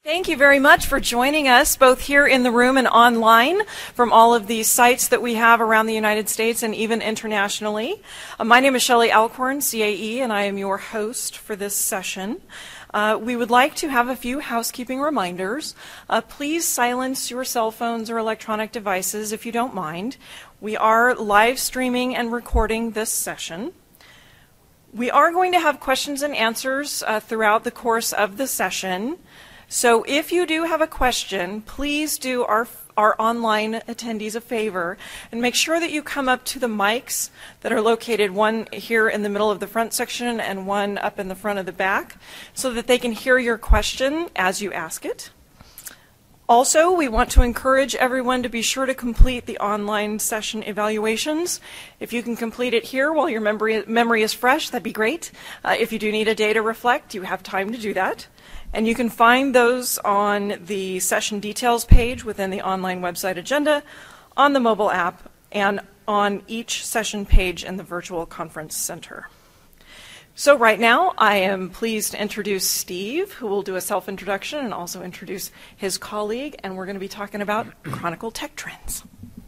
Thank you very much for joining us, both here in the room and online, from all of these sites that we have around the United States and even internationally. My name is Shelley Alcorn, CAE, and I am your host for this session. We would like to have a few housekeeping reminders. Please silence your cell phones or electronic devices if you don't mind. We are live streaming and recording this session. We are going to have questions and answers throughout the course of the session. So if you do have a question, please do our online attendees a favor and make sure that you come up to the mics that are located, one here in the middle of the front section and one up in the front of the back, so that they can hear your question as you ask it. Also, we want to encourage everyone to be sure to complete the online session evaluations. If you can complete it here while your memory is fresh, that'd be great. If you do need a day to reflect, you have time to do that. And you can find those on the session details page within the online website agenda, on the mobile app, and on each session page in the virtual conference center. So right now, I am pleased to introduce Steve, who will do a self-introduction and also introduce his colleague, and we're going to be talking about Chronicle tech trends.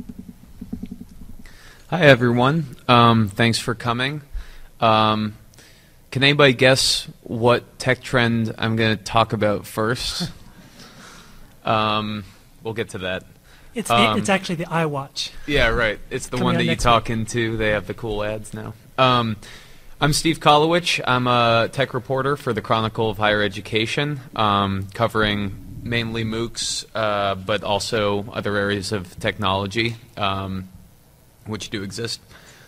Hi, everyone. Thanks for coming. Can anybody guess what tech trend I'm going to talk about first? We'll get to that. It's actually the iWatch. Yeah, right. It's the one that you talk into. They have the cool ads now. I'm Steve Kolowich. I'm a tech reporter for the Chronicle of Higher Education, covering mainly MOOCs, but also other areas of technology, which do exist.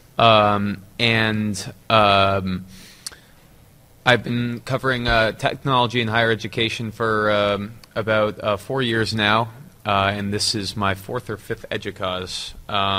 I've been covering technology in higher education for about 4 years now, and this is my fourth or fifth EDUCAUSE.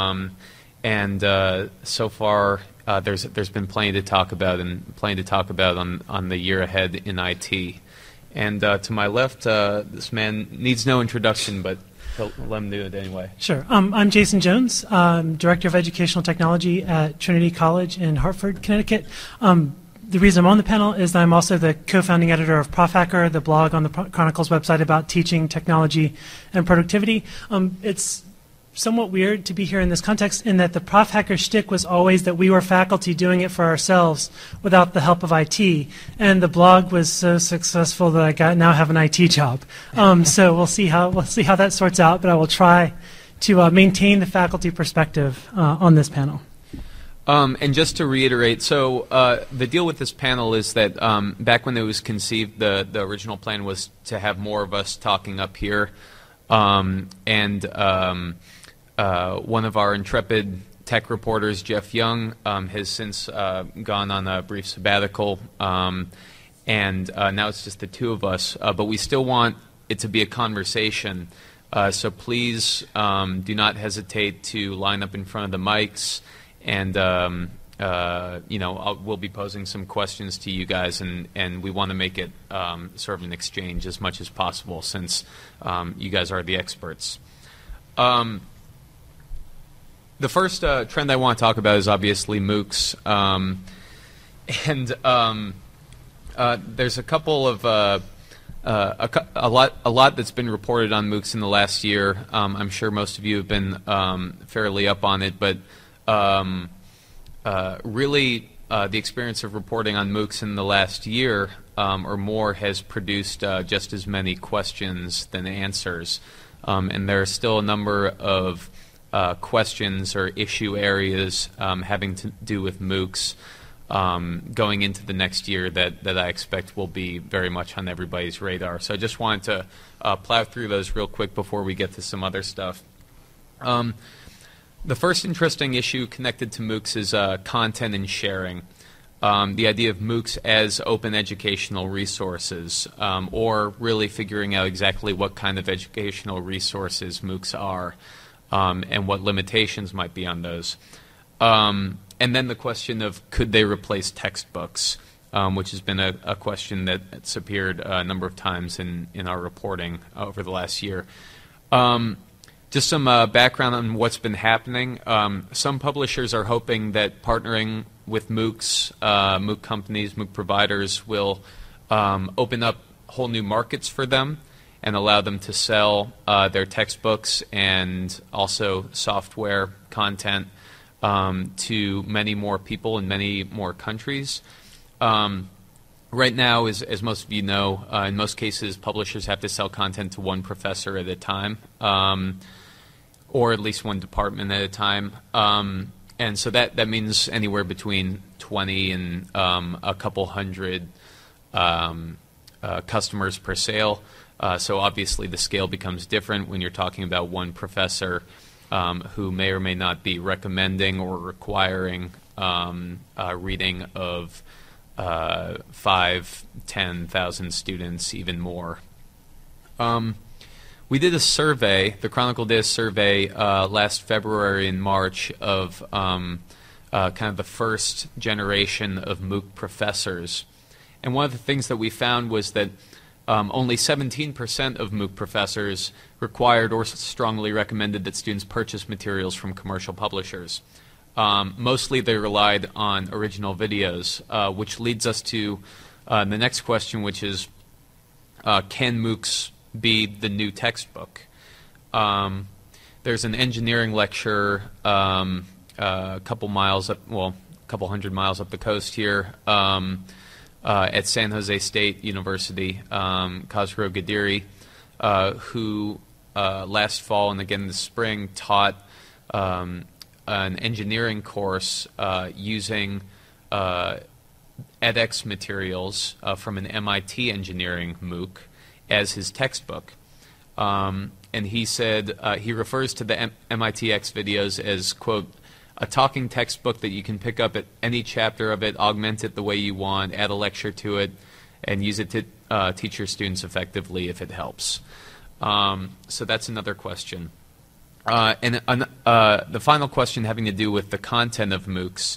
So far, there's been plenty to talk about on the year ahead in IT. And to my left, this man needs no introduction, but let him do it anyway. Sure. I'm Jason Jones, Director of Educational Technology at Trinity College in Hartford, Connecticut. The reason I'm on the panel is that I'm also the co-founding editor of ProfHacker, the blog on the Chronicle's website about teaching, technology, and productivity. It's somewhat weird to be here in this context in that the ProfHacker shtick was always that we were faculty doing it for ourselves without the help of IT. And the blog was so successful that I now have an IT job. So we'll see how that sorts out, but I will try to maintain the faculty perspective on this panel. And just to reiterate, so the deal with this panel is that back when it was conceived, the original plan was to have more of us talking up here. One of our intrepid tech reporters, Jeff Young, has since gone on a brief sabbatical. Now it's just the two of us. But we still want it to be a conversation. So please do not hesitate to line up in front of the mics. And, we'll be posing some questions to you guys, and we want to make it sort of an exchange as much as possible since you guys are the experts. The first trend I want to talk about is obviously MOOCs. There's a couple of a lot that's been reported on MOOCs in the last year. I'm sure most of you have been fairly up on it, but really, the experience of reporting on MOOCs in the last year or more has produced just as many questions than answers. And there are still a number of questions or issue areas having to do with MOOCs going into the next year that I expect will be very much on everybody's radar. So I just wanted to plow through those real quick before we get to some other stuff. The first interesting issue connected to MOOCs is content and sharing. The idea of MOOCs as open educational resources, or really figuring out exactly what kind of educational resources MOOCs are, and what limitations might be on those. And then the question of could they replace textbooks, which has been a question that's appeared a number of times in our reporting over the last year. Just some background on what's been happening. Some publishers are hoping that partnering with MOOCs, MOOC companies, MOOC providers will open up whole new markets for them and allow them to sell their textbooks and also software content to many more people in many more countries. Right now, as most of you know, in most cases, publishers have to sell content to one professor at a time, or at least one department at a time. And so that means anywhere between 20 and a couple hundred customers per sale. So obviously the scale becomes different when you're talking about one professor who may or may not be recommending or requiring reading of 5,000, 10,000 students, even more. We did a survey, the Chronicle did a survey last February and March of kind of the first generation of MOOC professors. And one of the things that we found was that only 17% of MOOC professors required or strongly recommended that students purchase materials from commercial publishers. Mostly they relied on original videos, which leads us to the next question, which is, can MOOCs be the new textbook? There's an engineering lecture a couple hundred miles up the coast here at San Jose State University, Khosrow Ghadiri, who last fall and again this spring taught an engineering course using edX materials from an MIT engineering MOOC as his textbook. And he said, he refers to the MITx videos as, quote, a talking textbook that you can pick up at any chapter of it, augment it the way you want, add a lecture to it, and use it to teach your students effectively if it helps. So that's another question. And the final question having to do with the content of MOOCs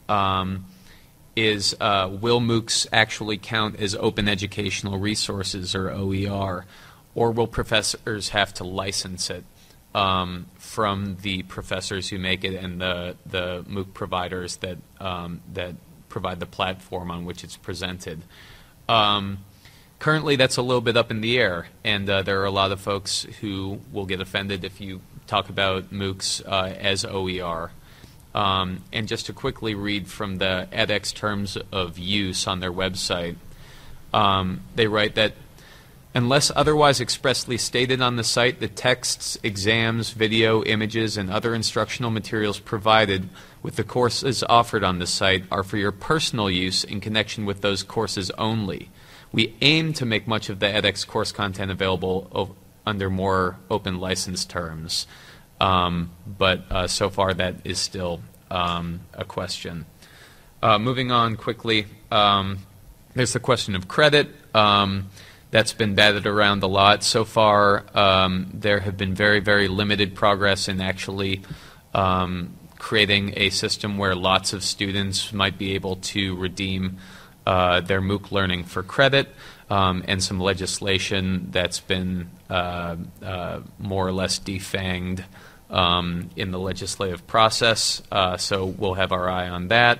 is, will MOOCs actually count as open educational resources, or OER, or will professors have to license it from the professors who make it and the MOOC providers that provide the platform on which it's presented? Currently, that's a little bit up in the air, and there are a lot of folks who will get offended if you talk about MOOCs as OER. And just to quickly read from the edX terms of use on their website, they write that unless otherwise expressly stated on the site, the texts, exams, video, images, and other instructional materials provided with the courses offered on the site are for your personal use in connection with those courses only. We aim to make much of the edX course content available under more open license terms. But so far that is still a question. Moving on quickly, there's the question of credit. That's been batted around a lot. So far, there have been very, very limited progress in actually creating a system where lots of students might be able to redeem their MOOC learning for credit, and some legislation that's been more or less defanged in the legislative process. So we'll have our eye on that.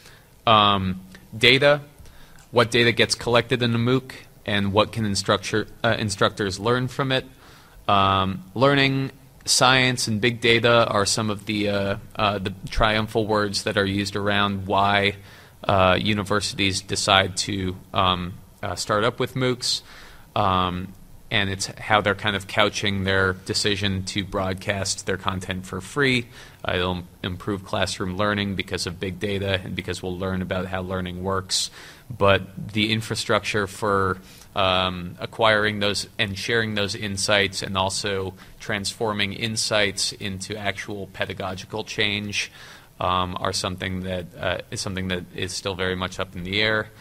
Data. What data gets collected in a MOOC, and what can instructors learn from it? Learning, science, and big data are some of the triumphal words that are used around why universities decide to start up with MOOCs, and it's how they're kind of couching their decision to broadcast their content for free. It'll improve classroom learning because of big data and because we'll learn about how learning works. But the infrastructure for acquiring those and sharing those insights, and also transforming insights into actual pedagogical change, are something that is still very much up in the air.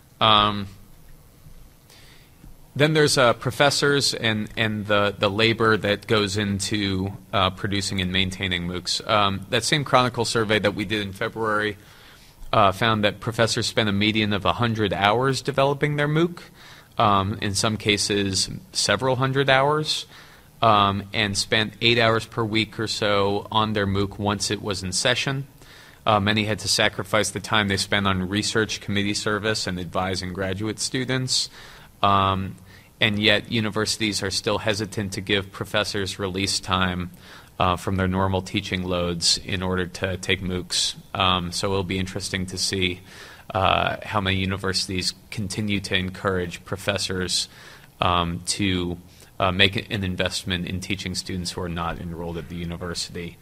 Then there's professors and the labor that goes into producing and maintaining MOOCs. That same Chronicle survey that we did in February found that professors spend a median of 100 hours developing their MOOC, in some cases several hundred hours, and spent 8 hours per week or so on their MOOC once it was in session. Many had to sacrifice the time they spent on research, committee service, and advising graduate students. and yet universities are still hesitant to give professors release time from their normal teaching loads in order to take MOOCs. So it'll be interesting to see how many universities continue to encourage professors to make an investment in teaching students who are not enrolled at the university.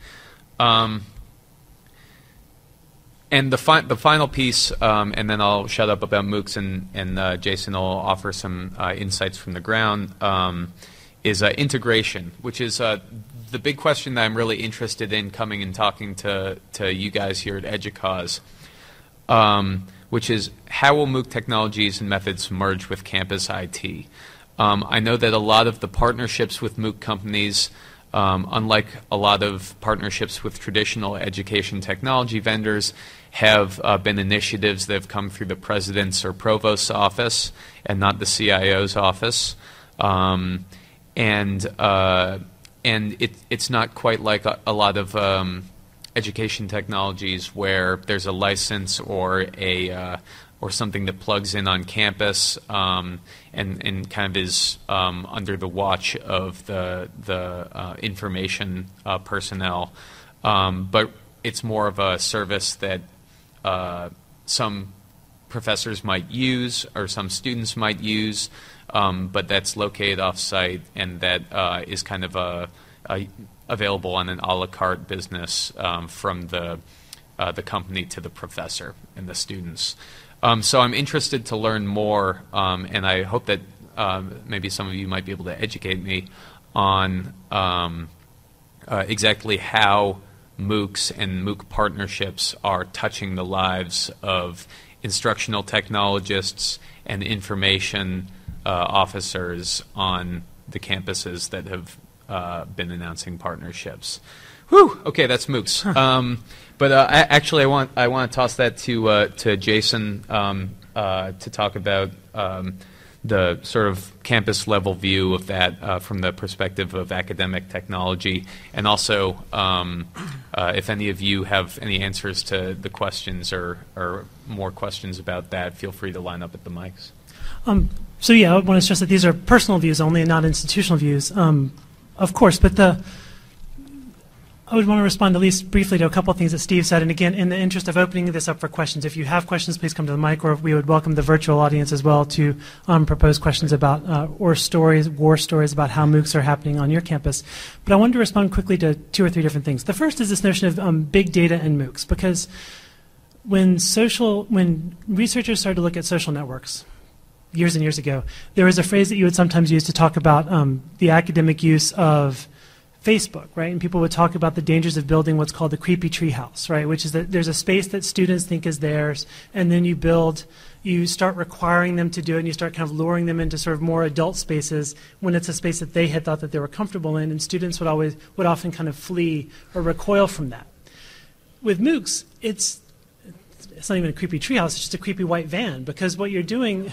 And the final piece, and then I'll shut up about MOOCs, and Jason will offer some insights from the ground, is integration, which is the big question that I'm really interested in coming and talking to you guys here at EDUCAUSE, which is how will MOOC technologies and methods merge with campus IT? I know that a lot of the partnerships with MOOC companies, unlike a lot of partnerships with traditional education technology vendors, have been initiatives that have come through the president's or provost's office and not the CIO's office. And it's not quite like a lot of education technologies where there's a license or or something that plugs in on campus and kind of is under the watch of the information personnel. But it's more of a service that some professors might use or some students might use, but that's located off-site and that is kind of available on an a la carte business from the company to the professor and the students. So I'm interested to learn more, and I hope that maybe some of you might be able to educate me on exactly how MOOCs and MOOC partnerships are touching the lives of instructional technologists and information officers on the campuses that have been announcing partnerships. Whew! Okay, that's MOOCs. But actually, I want to toss that to Jason to talk about the sort of campus level view of that from the perspective of academic technology, and also if any of you have any answers to the questions or more questions about that, feel free to line up at the mics. So yeah, I want to stress that these are personal views only and not institutional views, of course, but I would want to respond at least briefly to a couple of things that Steve said. And again, in the interest of opening this up for questions, if you have questions, please come to the mic, or we would welcome the virtual audience as well to propose questions about war stories about how MOOCs are happening on your campus. But I wanted to respond quickly to 2 or 3 different things. The first is this notion of big data and MOOCs, because when researchers started to look at social networks years and years ago, there was a phrase that you would sometimes use to talk about the academic use of Facebook, right? And people would talk about the dangers of building what's called the creepy treehouse, right? Which is that there's a space that students think is theirs, and then you start requiring them to do it, and you start kind of luring them into sort of more adult spaces when it's a space that they had thought that they were comfortable in, and students would often kind of flee or recoil from that. With MOOCs, it's not even a creepy treehouse; it's just a creepy white van, because what you're doing,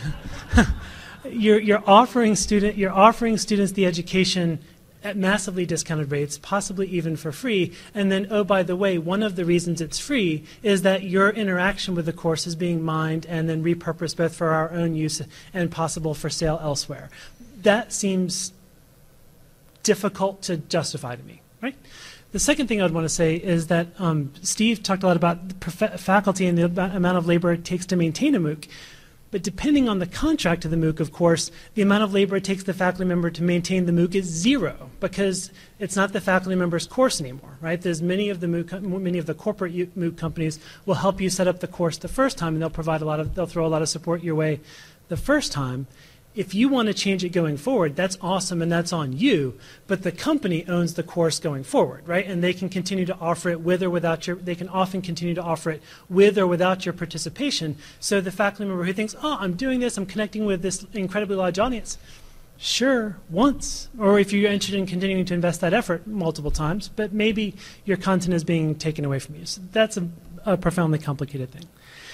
you're offering students the education at massively discounted rates, possibly even for free. And then, oh, by the way, one of the reasons it's free is that your interaction with the course is being mined and then repurposed both for our own use and possible for sale elsewhere. That seems difficult to justify to me, right? The second thing I would want to say is that Steve talked a lot about the faculty and the amount of labor it takes to maintain a MOOC. But depending on the contract of the MOOC, of course, the amount of labor it takes the faculty member to maintain the MOOC is 0, because it's not the faculty member's course anymore, right? There's many of the corporate MOOC companies will help you set up the course the first time, and they'll throw a lot of support your way the first time. If you want to change it going forward, that's awesome and that's on you, but the company owns the course going forward, right? And they can continue to offer it with or without they can often continue to offer it with or without your participation. So the faculty member who thinks, oh, I'm doing this, I'm connecting with this incredibly large audience, sure, once. Or if you're interested in continuing to invest that effort multiple times, but maybe your content is being taken away from you. So that's a profoundly complicated thing.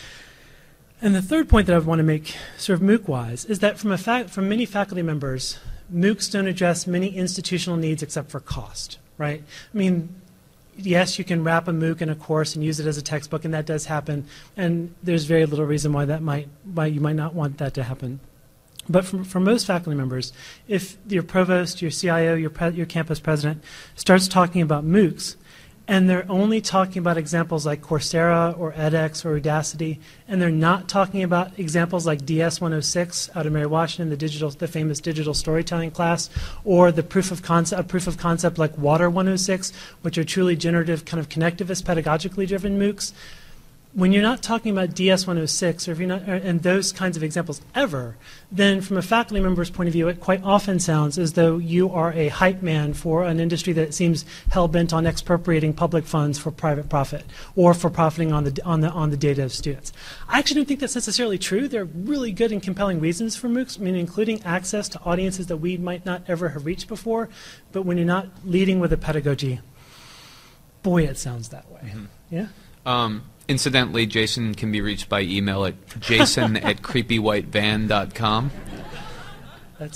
And the third point that I want to make, sort of MOOC-wise, is that from many faculty members, MOOCs don't address many institutional needs except for cost, right? I mean, yes, you can wrap a MOOC in a course and use it as a textbook, and that does happen, and there's very little reason why you might not want that to happen. But for most faculty members, if your provost, your CIO, your campus president starts talking about MOOCs, and they're only talking about examples like Coursera or edX or Udacity, and they're not talking about examples like DS-106 out of Mary Washington, the famous digital storytelling class, or the proof of concept like Water 106, which are truly generative, kind of connectivist, pedagogically driven MOOCs. When you're not talking about DS-106 or if you're not, and those kinds of examples ever, then from a faculty member's point of view, it quite often sounds as though you are a hype man for an industry that seems hell-bent on expropriating public funds for private profit or for profiting on the data of students. I actually don't think that's necessarily true. There are really good and compelling reasons for MOOCs, I mean, including access to audiences that we might not ever have reached before. But when you're not leading with a pedagogy, boy, it sounds that way. Mm-hmm. Yeah? Incidentally, Jason can be reached by email at jason@creepywhitevan.com. That's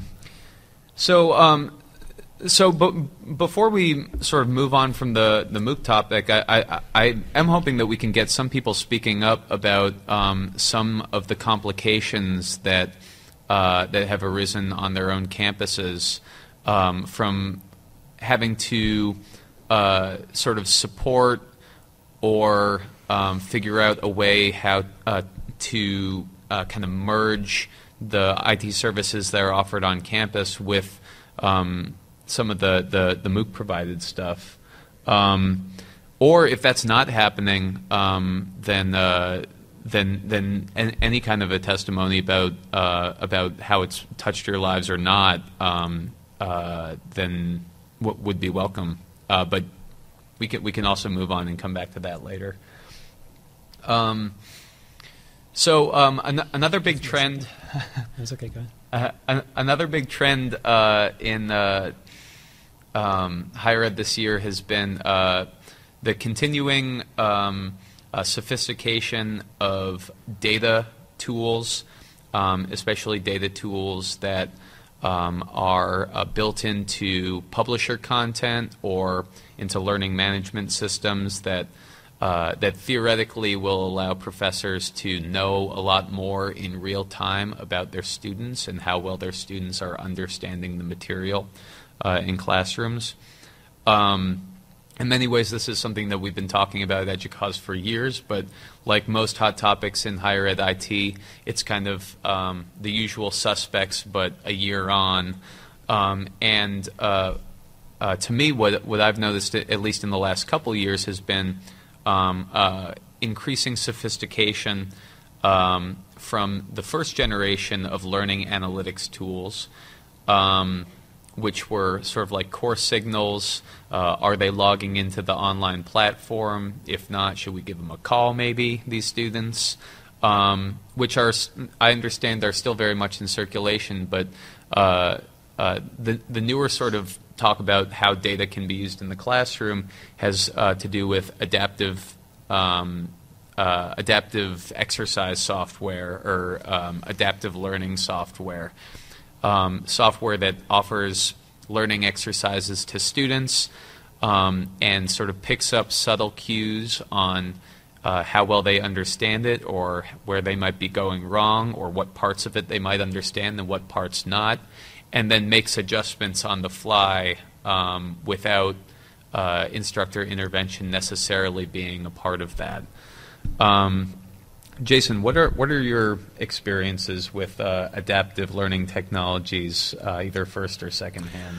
But before we sort of move on from the MOOC topic, I am hoping that we can get some people speaking up about some of the complications that have arisen on their own campuses from having to sort of support or figure out a way how to kind of merge the IT services that are offered on campus with some of the MOOC provided stuff. Or if that's not happening, then any kind of a testimony about how it's touched your lives or not, then would be welcome. But we can also move on and come back to that later. Another big trend. That's okay. Go ahead. Another big trend in higher ed this year has been the continuing sophistication of data tools, especially data tools that are built into publisher content or into learning management systems that theoretically will allow professors to know a lot more in real time about their students and how well their students are understanding the material in classrooms. In many ways, this is something that we've been talking about at EDUCAUSE for years, but like most hot topics in higher ed IT, it's kind of the usual suspects, but a year on. To me, what I've noticed, at least in the last couple of years, has been increasing sophistication from the first generation of learning analytics tools, which were sort of like core signals. Are they logging into the online platform? If not, should we give them a call maybe, these students? Which are, I understand, are still very much in circulation, but the newer sort of talk about how data can be used in the classroom has to do with adaptive exercise software or adaptive learning software. Software that offers learning exercises to students and sort of picks up subtle cues on how well they understand it or where they might be going wrong or what parts of it they might understand and what parts not, and then makes adjustments on the fly without instructor intervention necessarily being a part of that. Jason, what are your experiences with adaptive learning technologies, either first or second hand?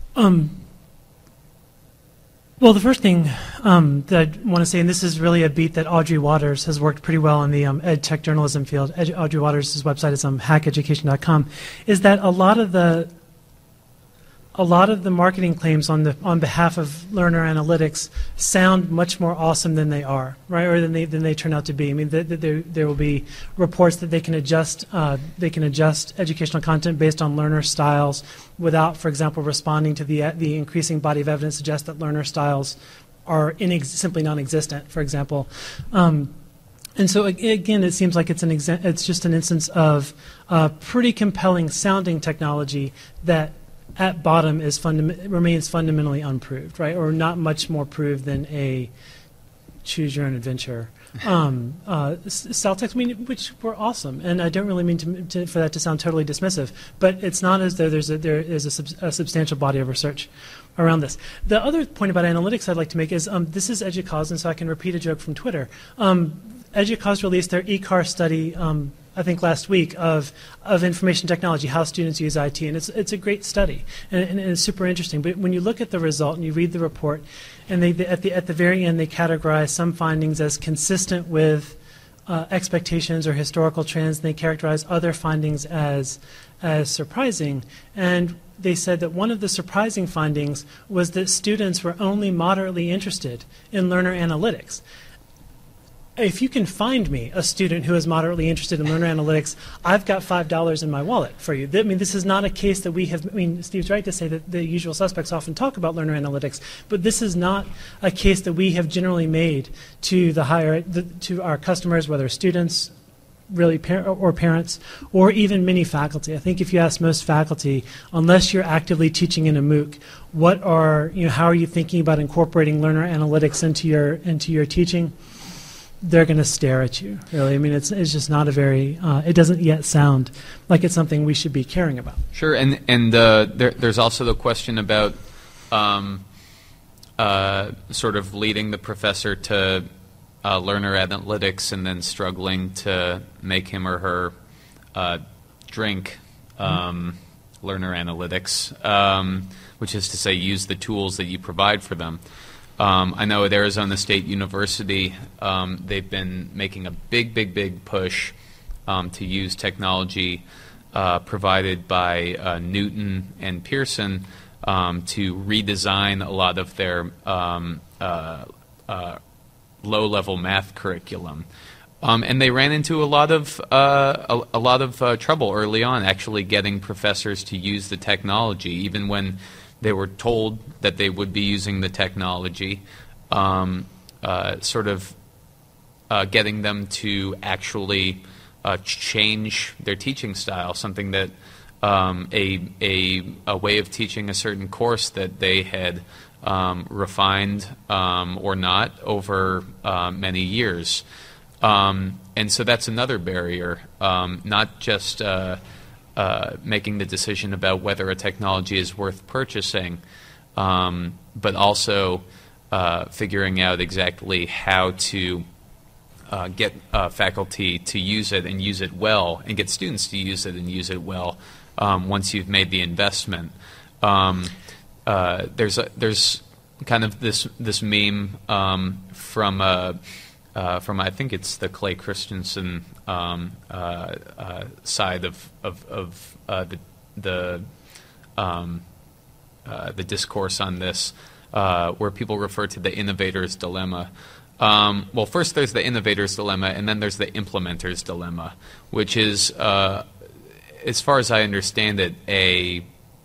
Well, the first thing that I want to say, and this is really a beat that Audrey Waters has worked pretty well in the ed tech journalism field. Audrey Waters' website is hackeducation.com, is that a lot of the marketing claims on behalf of learner analytics sound much more awesome than they are, right? Or than they turn out to be. I mean, there will be reports that they can adjust educational content based on learner styles without, for example, responding to the increasing body of evidence suggests that learner styles are simply non-existent, for example. And so again, it seems like it's just an instance of pretty compelling sounding technology that at bottom remains fundamentally unproved, right? Or not much more proved than a choose your own adventure style texts, which were awesome, and I don't really mean for that to sound totally dismissive, but it's not as though there is a substantial body of research around this. The other point about analytics I'd like to make is this is EDUCAUSE, and so I can repeat a joke from Twitter. EDUCAUSE released their eCar study, I think last week, of information technology, how students use IT, and it's a great study, and it's super interesting. But when you look at the result and you read the report, and at the very end they categorize some findings as consistent with expectations or historical trends, and they characterize other findings as surprising. And they said that one of the surprising findings was that students were only moderately interested in learner analytics. If you can find me a student who is moderately interested in learner analytics, I've got $5 in my wallet for you. This is not a case that we have. Steve's right to say that the usual suspects often talk about learner analytics, but this is not a case that we have generally made to to our customers, whether students, really or parents, or even many faculty. I think if you ask most faculty, unless you're actively teaching in a MOOC, how are you thinking about incorporating learner analytics into your teaching? They're going to stare at you, really. It's just not a very, it doesn't yet sound like it's something we should be caring about. Sure, and there's also the question about sort of leading the professor to learner analytics and then struggling to make him or her drink learner analytics, which is to say use the tools that you provide for them. I know at Arizona State University, they've been making a big push to use technology provided by Newton and Pearson to redesign a lot of their low-level math curriculum. And they ran into a lot of trouble early on, actually getting professors to use the technology, even when they were told that they would be using the technology, getting them to actually change their teaching style, something that a way of teaching a certain course that they had refined or not over many years. And so that's another barrier, not just making the decision about whether a technology is worth purchasing, but also figuring out exactly how to get faculty to use it and use it well, and get students to use it and use it well once you've made the investment. There's kind of this meme from I think it's the Clay Christensen side of the discourse on this, where people refer to the innovator's dilemma. Well, first there's the innovator's dilemma, and then there's the implementer's dilemma, which is, as far as I understand it, a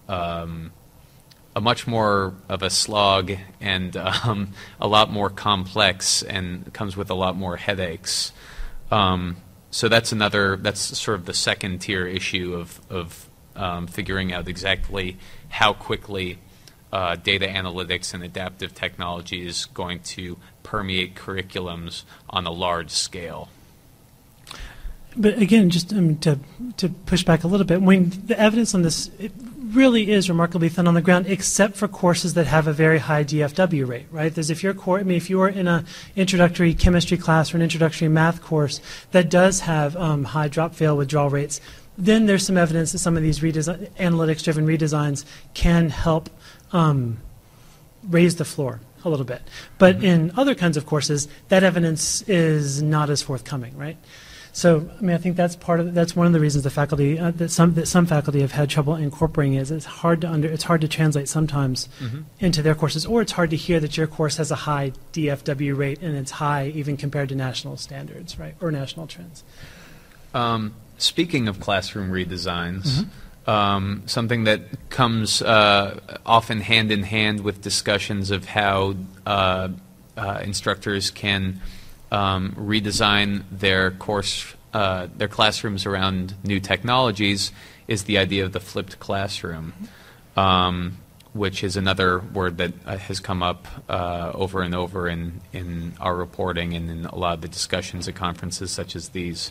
much more of a slog and a lot more complex, and comes with a lot more headaches. So that's sort of the second tier issue of figuring out exactly how quickly data analytics and adaptive technology is going to permeate curriculums on a large scale. But again, just to push back a little bit, the evidence on this, it really is remarkably thin on the ground, except for courses that have a very high DFW rate, right? If you are in an introductory chemistry class or an introductory math course that does have high drop-fail withdrawal rates, then there's some evidence that some of these analytics-driven redesigns can help raise the floor a little bit. But in other kinds of courses, that evidence is not as forthcoming, right? So, I think that's one of the reasons the faculty that some faculty have had trouble incorporating it. It's hard to translate sometimes into their courses, or it's hard to hear that your course has a high DFW rate and it's high even compared to national standards, right, or national trends. Speaking of classroom redesigns, something that comes often hand in hand with discussions of how instructors can redesign their classrooms around new technologies is the idea of the flipped classroom, which is another word that has come up over and over in our reporting and in a lot of the discussions at conferences such as these.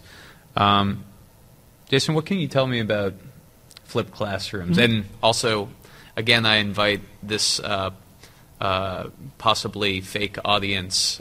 Jason, what can you tell me about flipped classrooms? Mm-hmm. And also, again, I invite this possibly fake audience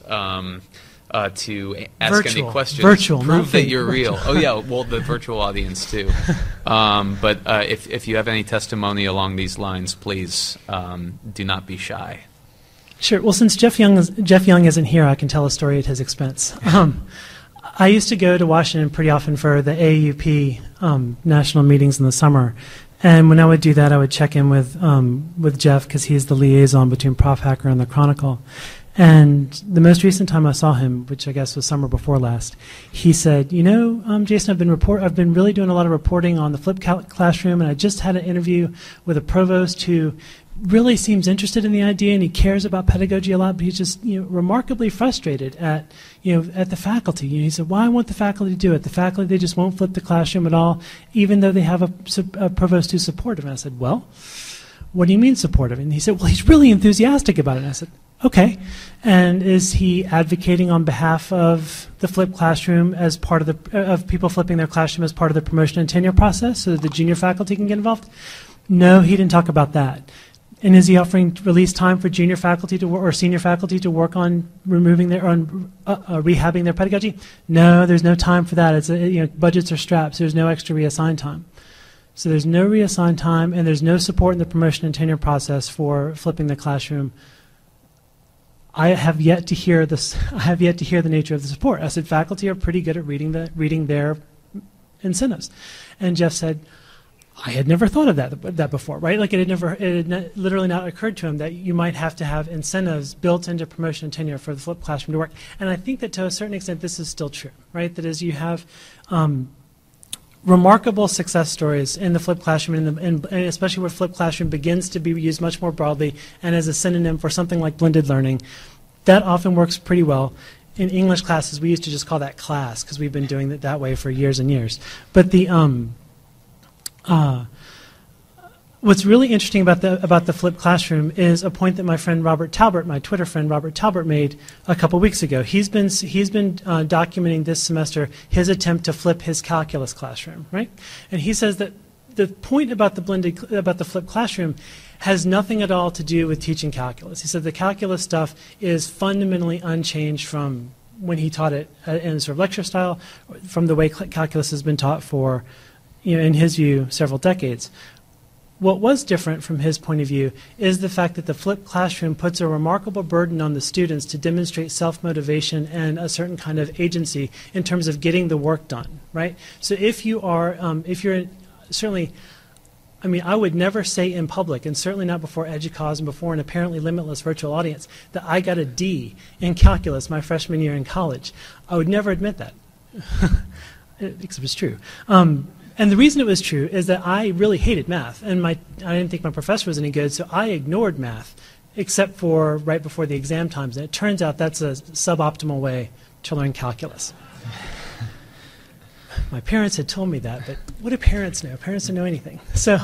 to ask any questions. Virtual, prove that you're virtual. real. Oh yeah, well, the virtual audience too. But if you have any testimony along these lines, please do not be shy. Sure. Well, since Jeff Young isn't here, I can tell a story at his expense. I used to go to Washington pretty often for the AAUP national meetings in the summer. And when I would do that, I would check in with Jeff because he's the liaison between Prof Hacker and the Chronicle. And the most recent time I saw him, which I guess was summer before last, he said, Jason, I've been really doing a lot of reporting on the flipped classroom, and I just had an interview with a provost who really seems interested in the idea, and he cares about pedagogy a lot, but he's just remarkably frustrated at the faculty. He said, "Why won't the faculty do it? The faculty, they just won't flip the classroom at all, even though they have a provost who's supportive." And I said, "Well, what do you mean supportive?" And he said, "Well, he's really enthusiastic about it." And I said, "Okay. And is he advocating on behalf of the flipped classroom as part of people flipping their classroom as part of the promotion and tenure process so that the junior faculty can get involved?" No, he didn't talk about that. And is he offering release time for junior faculty or senior faculty to work on rehabbing their pedagogy? No, there's no time for that. It's budgets are strapped, so there's no extra reassigned time. So there's no reassigned time, and there's no support in the promotion and tenure process for flipping the classroom. I have yet to hear this. I have yet to hear the nature of the support. I said faculty are pretty good at reading their incentives, and Jeff said, I had never thought of that before, right? Like it had literally not occurred to him that you might have to have incentives built into promotion and tenure for the flipped classroom to work. And I think that to a certain extent this is still true, right? That is, you have remarkable success stories in the flipped classroom, and especially where flipped classroom begins to be used much more broadly and as a synonym for something like blended learning. That often works pretty well. In English classes, we used to just call that class because we've been doing it that way for years and years. But the what's really interesting about the flipped classroom is a point that my friend Robert Talbert, my Twitter friend Robert Talbert, made a couple weeks ago. He's been documenting this semester his attempt to flip his calculus classroom, right? And he says that the point about the flipped classroom has nothing at all to do with teaching calculus. He said the calculus stuff is fundamentally unchanged from when he taught it in sort of lecture style, from the way calculus has been taught for, in his view, several decades. What was different from his point of view is the fact that the flipped classroom puts a remarkable burden on the students to demonstrate self-motivation and a certain kind of agency in terms of getting the work done, right? So if you're certainly, I would never say in public, and certainly not before EDUCAUSE and before an apparently limitless virtual audience, that I got a D in calculus my freshman year in college. I would never admit that, except it's true. And the reason it was true is that I really hated math, and I didn't think my professor was any good, so I ignored math, except for right before the exam times. And it turns out that's a suboptimal way to learn calculus. My parents had told me that, but what do parents know? Parents don't know anything. So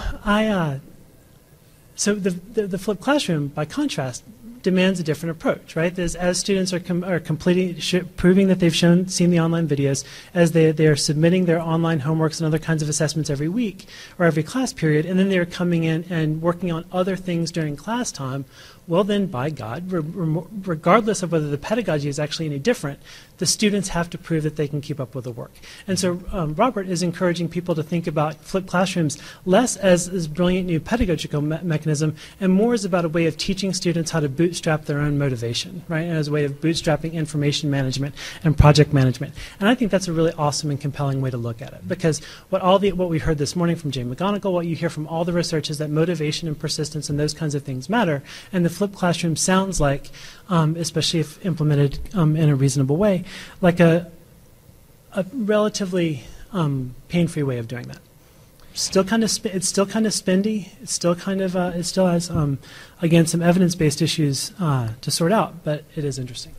so the flipped classroom, by contrast, demands a different approach, right? As students are proving that they've seen the online videos, as they are submitting their online homeworks and other kinds of assessments every week or every class period, and then they're coming in and working on other things during class time, well then, by God, regardless of whether the pedagogy is actually any different, the students have to prove that they can keep up with the work. And so Robert is encouraging people to think about flipped classrooms less as this brilliant new pedagogical mechanism and more as about a way of teaching students how to bootstrap their own motivation, right, and as a way of bootstrapping information management and project management. And I think that's a really awesome and compelling way to look at it, because what we heard this morning from Jay McGonigal, what you hear from all the research is that motivation and persistence and those kinds of things matter, and the flipped classroom sounds like, especially if implemented in a reasonable way, like a relatively pain-free way of doing that. It's still kind of spendy. It still has again some evidence-based issues to sort out, but it is interesting.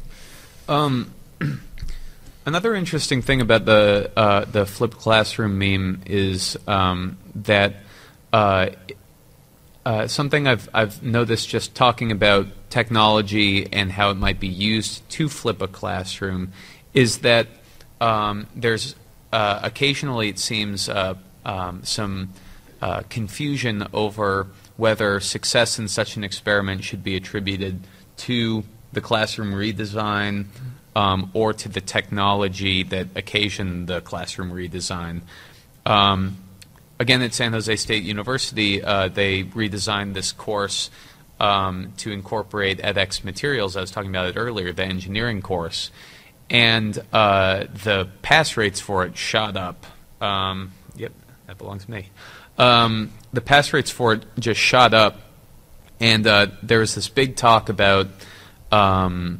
Another interesting thing about the flipped classroom meme is that something I've noticed just talking about technology and how it might be used to flip a classroom is that there's occasionally, it seems, some confusion over whether success in such an experiment should be attributed to the classroom redesign or to the technology that occasioned the classroom redesign. Again, at San Jose State University, they redesigned this course to incorporate edX materials. I was talking about it earlier, the engineering course. And the pass rates for it shot up. Yep, that belongs to me. The pass rates for it just shot up. And there was this big talk about how,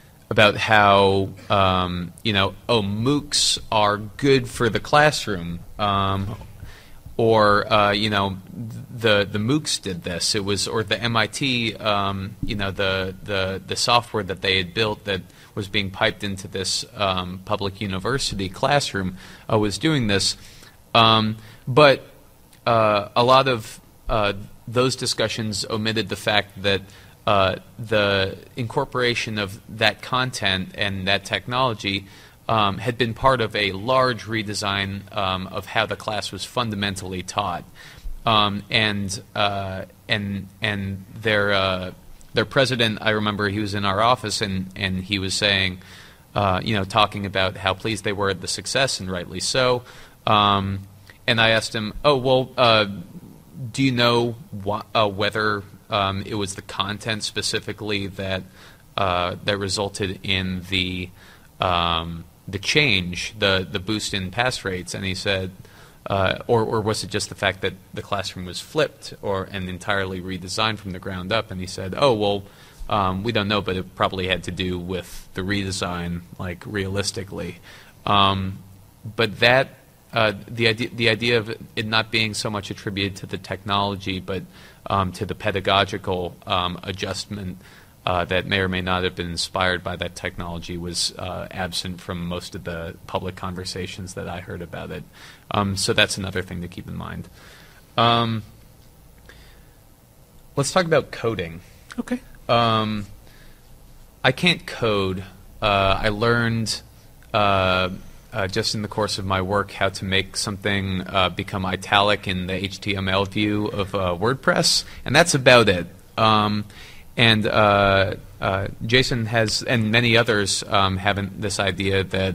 MOOCs are good for the classroom. Or the MOOCs did this. It was, or the MIT, the software that they had built that was being piped into this public university classroom was doing this. But a lot of those discussions omitted the fact that the incorporation of that content and that technology had been part of a large redesign of how the class was fundamentally taught, and their president, I remember he was in our office and he was saying, talking about how pleased they were at the success, and rightly so. And I asked him, do you know whether it was the content specifically that resulted in the change, the boost in pass rates? And he said, or was it just the fact that the classroom was flipped and entirely redesigned from the ground up? And he said, we don't know, but it probably had to do with the redesign, like realistically. But that the idea of it not being so much attributed to the technology, but to the pedagogical adjustment that may or may not have been inspired by that technology was absent from most of the public conversations that I heard about it. So that's another thing to keep in mind. Let's talk about coding. Okay. I can't code. I learned just in the course of my work how to make something become italic in the HTML view of WordPress, and that's about it. And Jason has, and many others have this idea that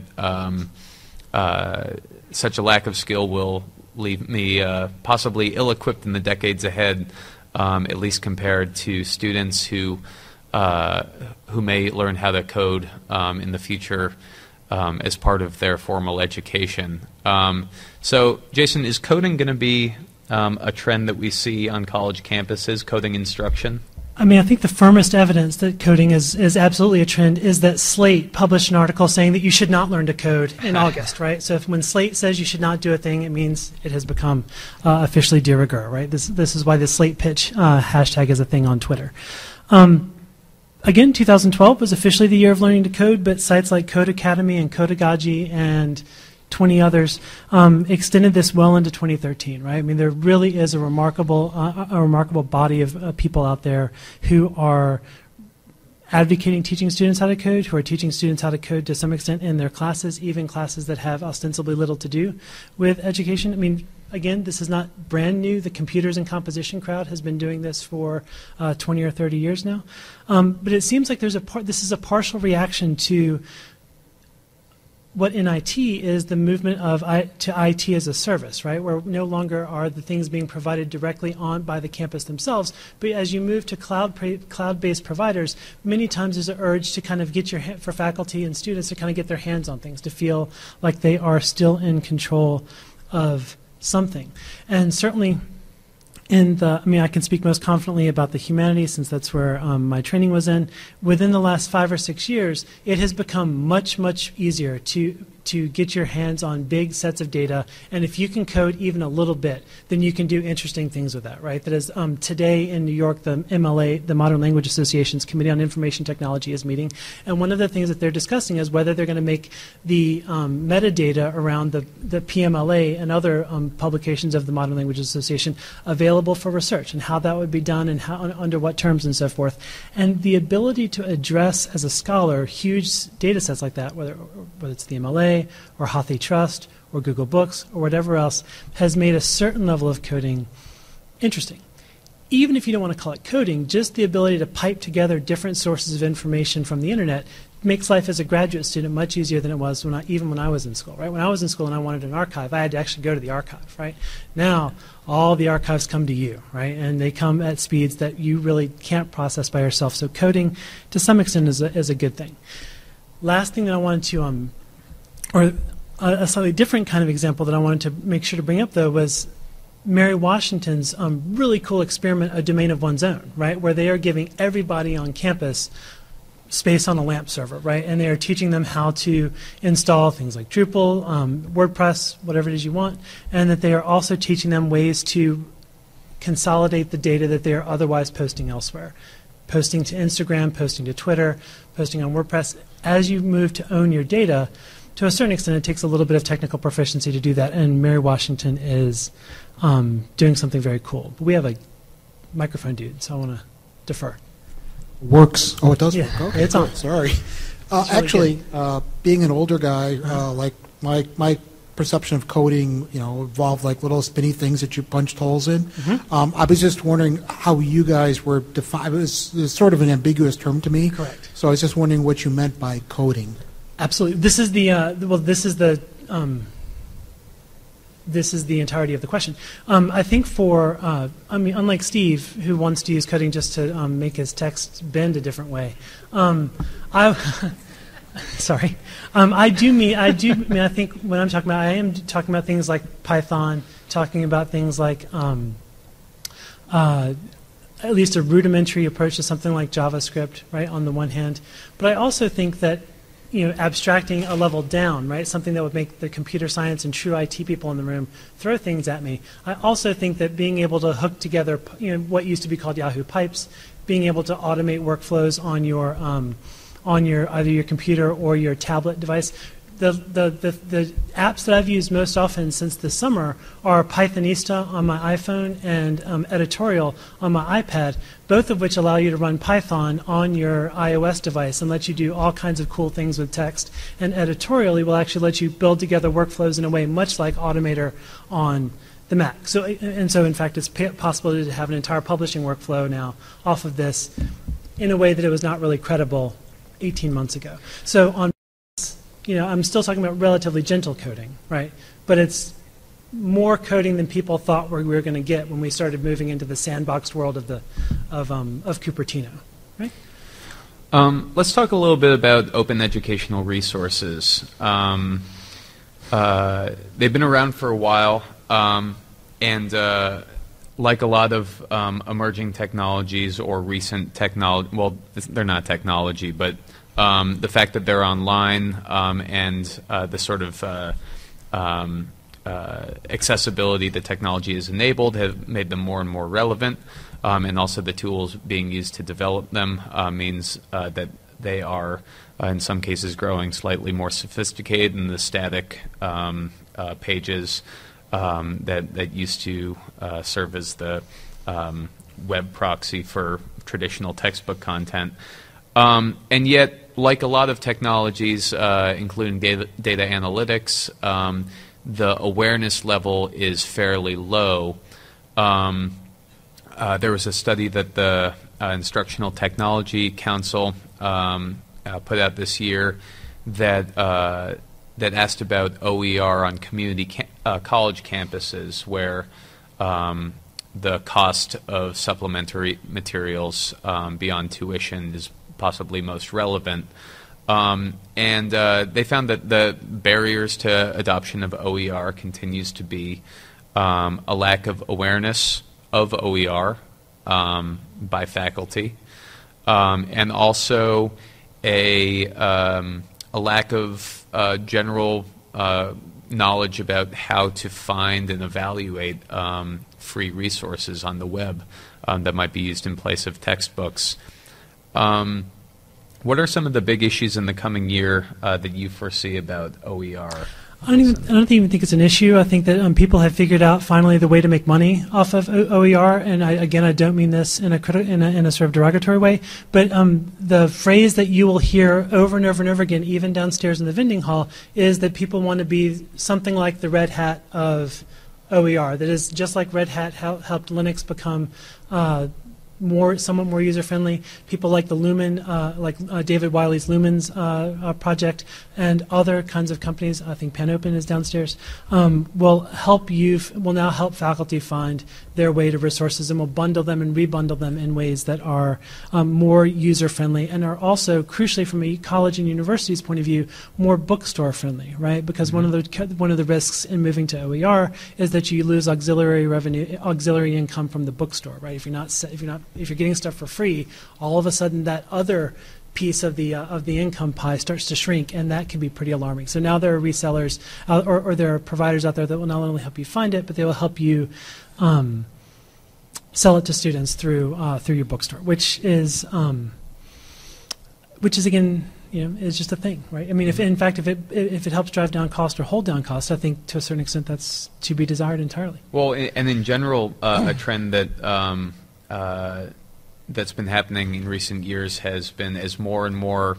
such a lack of skill will leave me possibly ill-equipped in the decades ahead, at least compared to students who may learn how to code in the future as part of their formal education. So, Jason, is coding going to be a trend that we see on college campuses, coding instruction? I mean, I think the firmest evidence that coding is absolutely a trend is that Slate published an article saying that you should not learn to code in August, right? So when Slate says you should not do a thing, it means it has become officially de rigueur, right? This is why the Slate Pitch hashtag is a thing on Twitter. Again, 2012 was officially the year of learning to code, but sites like Code Academy and Codagaji and 20 others extended this well into 2013, right? I mean, there really is a remarkable body of people out there who are advocating teaching students how to code, who are teaching students how to code to some extent in their classes, even classes that have ostensibly little to do with education. I mean, again, this is not brand new. The computers and composition crowd has been doing this for 20 or 30 years now. But it seems like this is a partial reaction to what in IT is the movement to IT as a service, right? Where no longer are the things being provided directly by the campus themselves, but as you move to cloud-based providers, many times there's an urge to kind of for faculty and students to kind of get their hands on things, to feel like they are still in control of something. And certainly I can speak most confidently about the humanities since that's where my training was in. Within the last 5 or 6 years, it has become much, much easier to to get your hands on big sets of data, and if you can code even a little bit, then you can do interesting things with that, right? That is, today in New York, the MLA, the Modern Language Association's Committee on Information Technology is meeting, and one of the things that they're discussing is whether they're going to make the metadata around the PMLA and other publications of the Modern Language Association available for research, and how that would be done, and how, under what terms and so forth. And the ability to address, as a scholar, huge data sets like that, whether it's the MLA or HathiTrust or Google Books or whatever else, has made a certain level of coding interesting. Even if you don't want to call it coding, just the ability to pipe together different sources of information from the internet makes life as a graduate student much easier than it was even when I was in school, right? When I was in school and I wanted an archive, I had to actually go to the archive, right? Now, all the archives come to you, right? And they come at speeds that you really can't process by yourself. So coding, to some extent, is a good thing. Last thing that I wanted to, or a slightly different kind of example that I wanted to make sure to bring up, though, was Mary Washington's really cool experiment, A Domain of One's Own, right? Where they are giving everybody on campus space on a LAMP server, right? And they are teaching them how to install things like Drupal, WordPress, whatever it is you want, and that they are also teaching them ways to consolidate the data that they are otherwise posting elsewhere. Posting to Instagram, posting to Twitter, posting on WordPress. As you move to own your data, to a certain extent, it takes a little bit of technical proficiency to do that, and Mary Washington is doing something very cool. But we have a microphone dude, so I want to defer. Works. Oh, it does Yeah, work. Okay, it's on. Sorry. Really Actually, being an older guy, like my perception of coding, involved like little spinny things that you punched holes in. I was just wondering how you guys were defined. It was sort of an ambiguous term to me. Correct. So I was just wondering what you meant by coding. Absolutely. This is this is the entirety of the question. I think unlike Steve, who wants to use coding just to make his text bend a different way, sorry. I think when I'm talking about, I am talking about things like Python, talking about things like at least a rudimentary approach to something like JavaScript, right, on the one hand. But I also think that abstracting a level down, right, something that would make the computer science and true IT people in the room throw things at me. I also think that being able to hook together, what used to be called Yahoo Pipes, being able to automate workflows on your either your computer or your tablet device. The apps that I've used most often since this summer are Pythonista on my iPhone and Editorial on my iPad, both of which allow you to run Python on your iOS device and let you do all kinds of cool things with text. And Editorially will actually let you build together workflows in a way much like Automator on the Mac. So in fact, it's possible to have an entire publishing workflow now off of this in a way that it was not really credible 18 months ago. So on I'm still talking about relatively gentle coding, right? But it's more coding than people thought we were going to get when we started moving into the sandboxed world of Cupertino, right? Let's talk a little bit about open educational resources. They've been around for a while, and like a lot of emerging technologies or recent technology, well, they're not technology, but the fact that they're online and the sort of accessibility that technology has enabled have made them more and more relevant, and also the tools being used to develop them means that they are, in some cases, growing slightly more sophisticated than the static pages that used to serve as the web proxy for traditional textbook content. And yet, like a lot of technologies, including data analytics, the awareness level is fairly low. There was a study that the Instructional Technology Council put out this year that asked about OER on community college campuses, where the cost of supplementary materials beyond tuition is possibly most relevant. And they found that the barriers to adoption of OER continues to be a lack of awareness of OER by faculty, and also a lack of general knowledge about how to find and evaluate free resources on the web that might be used in place of textbooks. What are some of the big issues in the coming year that you foresee about OER? I don't even think it's an issue. I think that people have figured out finally the way to make money off of OER. And I don't mean this in a sort of derogatory way, but the phrase that you will hear over and over and over again, even downstairs in the vending hall, is that people want to be something like the Red Hat of OER. That is, just like Red Hat helped Linux become somewhat more user-friendly. People like the Lumen, David Wiley's Lumen's project, and other kinds of companies, I think PanOpen is downstairs, will now help faculty find their way to resources, and will bundle them and rebundle them in ways that are more user-friendly and are also, crucially from a college and university's point of view, more bookstore-friendly, right? Because one of the risks in moving to OER is that you lose auxiliary income from the bookstore, right? If you're getting stuff for free, all of a sudden that other piece of the income pie starts to shrink, and that can be pretty alarming. So now there are resellers or there are providers out there that will not only help you find it, but they will help you sell it to students through your bookstore, which is again, is just a thing, right? I mean, if it helps drive down cost or hold down cost, I think to a certain extent that's to be desired entirely. Well, and in general, a trend that that's been happening in recent years has been as more and more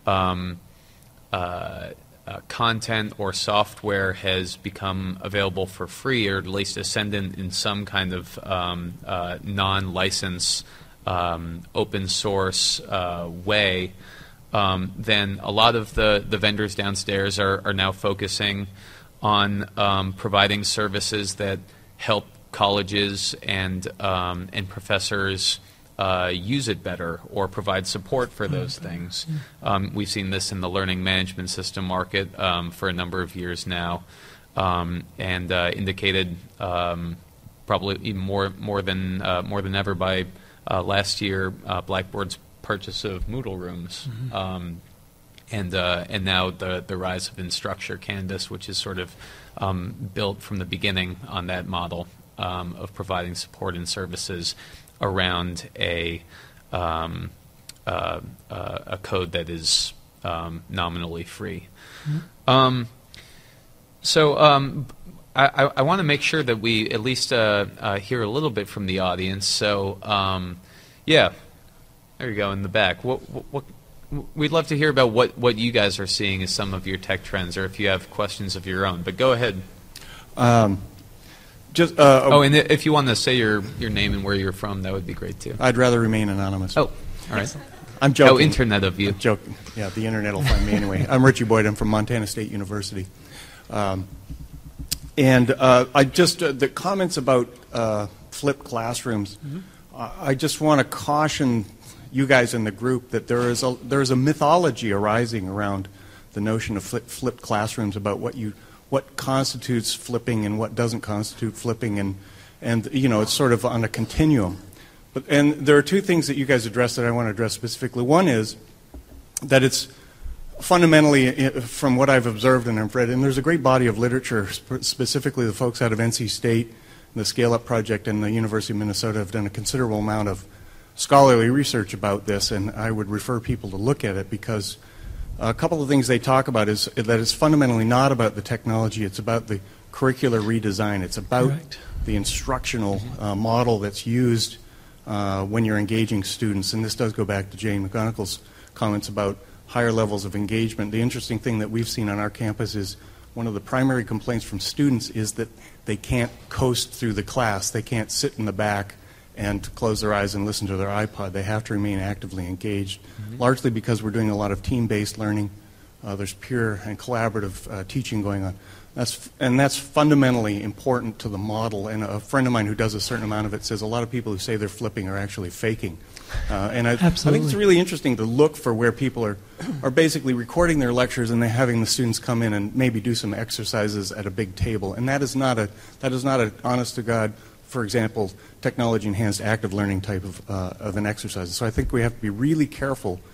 content or software has become available for free, or at least ascendant in some kind of non-license, open source way, then a lot of the vendors downstairs are now focusing on providing services that help colleges and professors use it better or provide support for those things. We've seen this in the learning management system market for a number of years now, and indicated probably even more than ever by last year Blackboard's purchase of Moodle Rooms. And now the rise of Instructure Canvas, which is sort of built from the beginning on that model of providing support and services around a code that is nominally free. So I want to make sure that we at least hear a little bit from the audience. So yeah, there you go in the back. What we'd love to hear about what you guys are seeing as some of your tech trends, or if you have questions of your own. But go ahead. And if you want to say your name and where you're from, that would be great too. I'd rather remain anonymous. Oh, all right. I'm joking. Oh, internet of you. I'm joking. Yeah, the internet will find me anyway. I'm Richie Boyd. I'm from Montana State University. The comments about flipped classrooms, I just want to caution you guys in the group that there is a mythology arising around the notion of flipped classrooms about what constitutes flipping and what doesn't constitute flipping, and it's sort of on a continuum. And there are two things that you guys addressed that I want to address specifically. One is that it's fundamentally, from what I've observed and I've read, and there's a great body of literature, specifically the folks out of NC State, the Scale Up Project, and the University of Minnesota have done a considerable amount of scholarly research about this, and I would refer people to look at it, because a couple of things they talk about is that it's fundamentally not about the technology, it's about the curricular redesign. It's about the instructional model that's used when you're engaging students. And this does go back to Jane McGonigal's comments about higher levels of engagement. The interesting thing that we've seen on our campus is one of the primary complaints from students is that they can't coast through the class. They can't sit in the back and close their eyes and listen to their iPod. They have to remain actively engaged, largely because we're doing a lot of team-based learning. There's peer and collaborative teaching going on. That's fundamentally important to the model. And a friend of mine who does a certain amount of it says a lot of people who say they're flipping are actually faking. And I think it's really interesting to look for where people are basically recording their lectures and they're having the students come in and maybe do some exercises at a big table. And that is not a honest to God, for example, technology-enhanced active learning type of an exercise. So I think we have to be really careful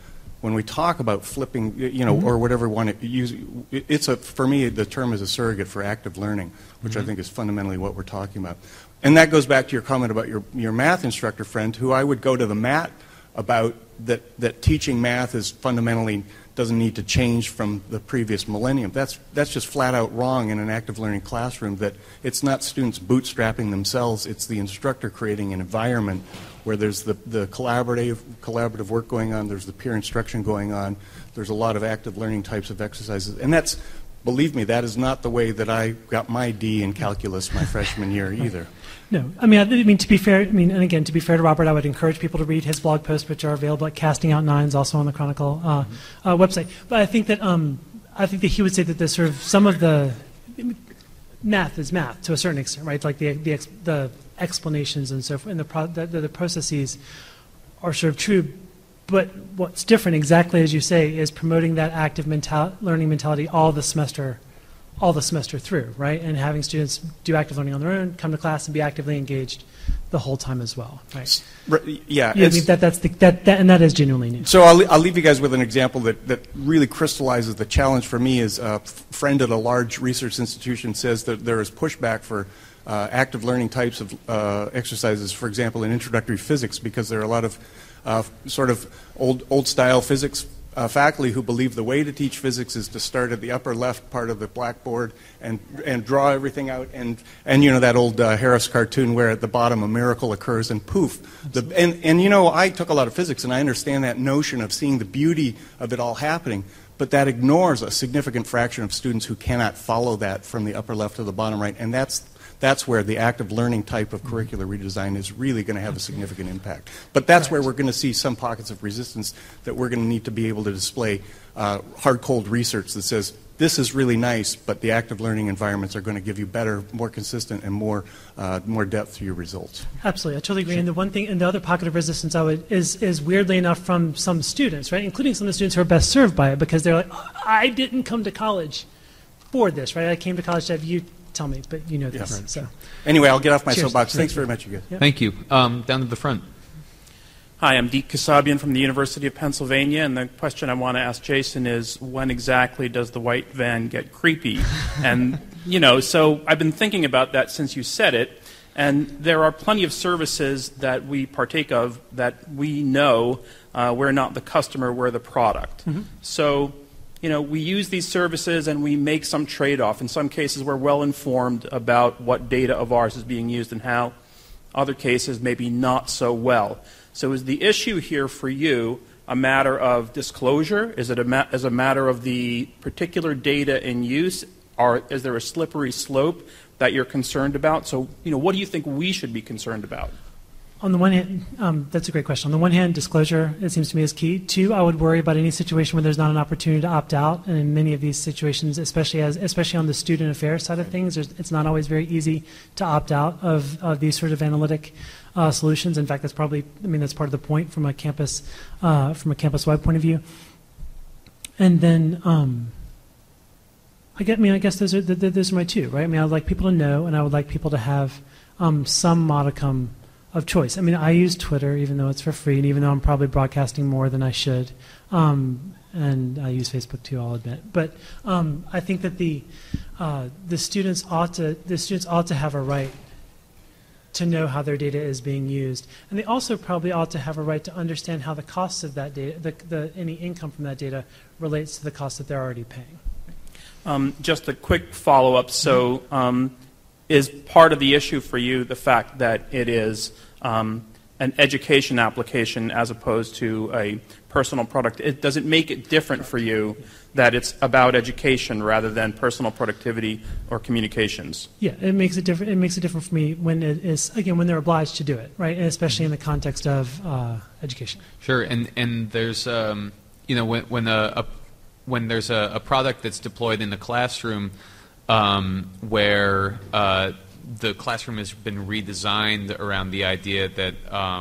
when we talk about flipping, or whatever we want to use, for me, the term is a surrogate for active learning, which I think is fundamentally what we're talking about. And that goes back to your comment about your math instructor friend, who I would go to the mat about that teaching math is fundamentally doesn't need to change from the previous millennium. That's just flat out wrong in an active learning classroom, that it's not students bootstrapping themselves, it's the instructor creating an environment where there's the collaborative work going on, there's the peer instruction going on, there's a lot of active learning types of exercises. And that's, believe me, that is not the way that I got my D in calculus my freshman year either. No, I mean, to be fair, and again, to be fair to Robert, I would encourage people to read his blog posts, which are available at Casting Out Nines, also on the Chronicle website. But I think that he would say that the sort of some of the math is math to a certain extent, right? Like the explanations and so forth, and the processes are sort of true. But what's different, exactly as you say, is promoting that active learning mentality all the semester through, right? And having students do active learning on their own, come to class, and be actively engaged the whole time as well, right? Yeah, I mean, and that is genuinely new. So I'll leave you guys with an example that really crystallizes the challenge for me. Is a friend at a large research institution says that there is pushback for active learning types of exercises, for example, in introductory physics, because there are a lot of sort of old-style physics faculty who believe the way to teach physics is to start at the upper left part of the blackboard and draw everything out, and that old Harris cartoon where at the bottom a miracle occurs and poof. I took a lot of physics and I understand that notion of seeing the beauty of it all happening, but that ignores a significant fraction of students who cannot follow that from the upper left to the bottom right, and that's where the active learning type of curricular redesign is really going to have a significant impact. But that's where we're going to see some pockets of resistance that we're going to need to be able to display hard, cold research that says this is really nice, but the active learning environments are going to give you better, more consistent, and more depth to your results. Absolutely, I totally agree. And the one thing, and the other pocket of resistance is weirdly enough from some students, right, including some of the students who are best served by it, because they're like, I didn't come to college for this, right? I came to college to have you tell me, but you know this. Yes. So anyway, I'll get off my Cheers. soapbox. Thanks very much, you guys. Yep. Thank you. Down to the front. Hi, I'm Deek Kasabian from the University of Pennsylvania, and the question I want to ask Jason is, when exactly does the white van get creepy? And, so I've been thinking about that since you said it, and there are plenty of services that we partake of that we know we're not the customer, we're the product. Mm-hmm. So, we use these services and we make some trade-off. In some cases, we're well informed about what data of ours is being used and how. Other cases, maybe not so well. So is the issue here for you a matter of disclosure? Is it as a matter of the particular data in use? Or is there a slippery slope that you're concerned about? So, what do you think we should be concerned about? On the one hand, that's a great question. On the one hand, disclosure, it seems to me, is key. Two, I would worry about any situation where there's not an opportunity to opt out. And in many of these situations, especially on the student affairs side of things, it's not always very easy to opt out of these sort of analytic solutions. In fact, that's part of the point from a campus-wide point of view. And then, I guess those are my two, right? I would like people to know, and I would like people to have some modicum of choice. I use Twitter, even though it's for free, and even though I'm probably broadcasting more than I should, and I use Facebook too, I'll admit. But I think that the students ought to have a right to know how their data is being used, and they also probably ought to have a right to understand how the costs of that data, any income from that data, relates to the cost that they're already paying. Just a quick follow-up. So. Is part of the issue for you the fact that it is an education application as opposed to a personal product? Does it make it different for you that it's about education rather than personal productivity or communications? Yeah, it makes it different. It makes it different for me when when they're obliged to do it, right? And especially in the context of education. Sure, and there's when there's a product that's deployed in the classroom. Where the classroom has been redesigned around the idea that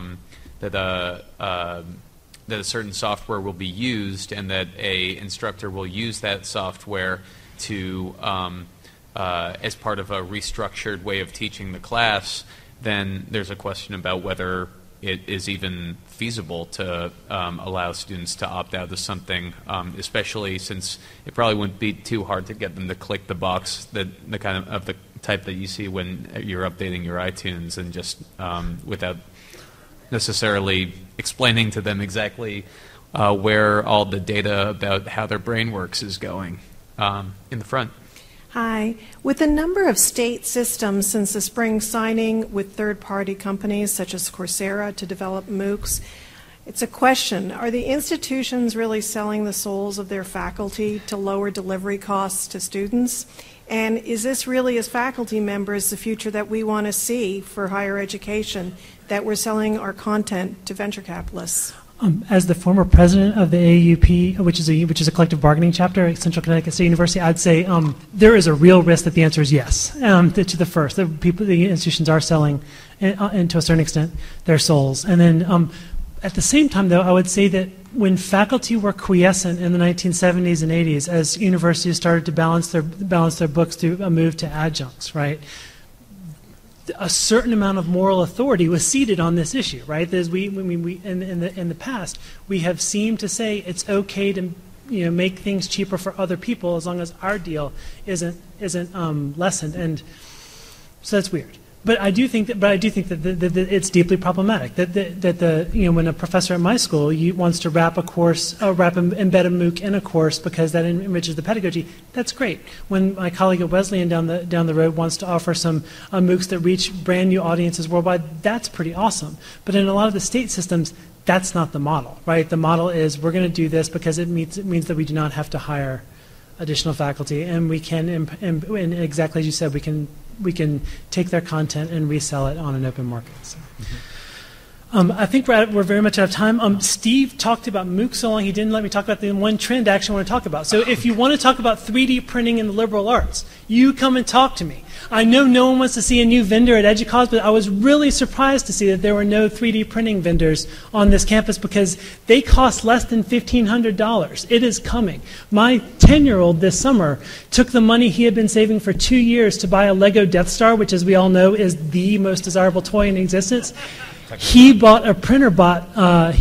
a certain software will be used, and that a instructor will use that software to as part of a restructured way of teaching the class. Then there's a question about whether it is even feasible to allow students to opt out of something, especially since it probably wouldn't be too hard to get them to click the box, the kind of the type that you see when you're updating your iTunes, and just without necessarily explaining to them exactly where all the data about how their brain works is going. In the front. Hi. With a number of state systems since the spring signing with third-party companies such as Coursera to develop MOOCs, it's a question. Are the institutions really selling the souls of their faculty to lower delivery costs to students? And is this really, as faculty members, the future that we want to see for higher education, that we're selling our content to venture capitalists? As the former president of the AAUP, which is a collective bargaining chapter at Central Connecticut State University, I'd say there is a real risk that the answer is yes to the first. The institutions are selling, and to a certain extent, their souls. And then at the same time, though, I would say that when faculty were quiescent in the 1970s and 80s, as universities started to balance their books through a move to adjuncts, right? A certain amount of moral authority was ceded on this issue, right? As in the past, we have seemed to say it's okay to make things cheaper for other people as long as our deal isn't lessened, and so that's weird. But I do think that it's deeply problematic that when a professor at my school wants to embed a MOOC in a course because that enriches the pedagogy, that's great. When my colleague at Wesleyan down the road wants to offer some MOOCs that reach brand new audiences worldwide, that's pretty awesome. But in a lot of the state systems, that's not the model, right? The model is we're going to do this because it means that we do not have to hire additional faculty, and we can, and exactly as you said, we can take their content and resell it on an open market. So. I think we're very much out of time. Steve talked about MOOCs so long he didn't let me talk about the one trend I actually want to talk about. So if you want to talk about 3D printing in the liberal arts, you come and talk to me. I know no one wants to see a new vendor at EDUCAUSE, but I was really surprised to see that there were no 3D printing vendors on this campus because they cost less than $1,500. It is coming. My 10-year-old this summer took the money he had been saving for 2 years to buy a Lego Death Star, which, as we all know, is the most desirable toy in existence. He bought a PrinterBot.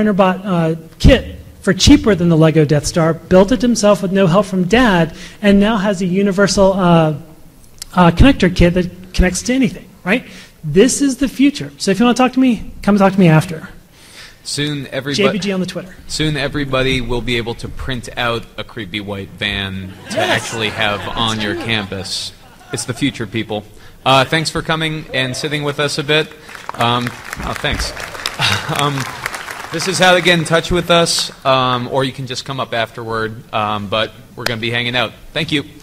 Kit for cheaper than the Lego Death Star. Built it himself with no help from Dad, and now has a universal connector kit that connects to anything. Right? This is the future. So if you want to talk to me, come and talk to me after. Soon, everybody. JBG on the Twitter. Soon, everybody will be able to print out a creepy white van to actually have on your campus. It's the future, people. Thanks for coming and sitting with us a bit. Thanks. This is how to get in touch with us, or you can just come up afterward, but we're going to be hanging out. Thank you.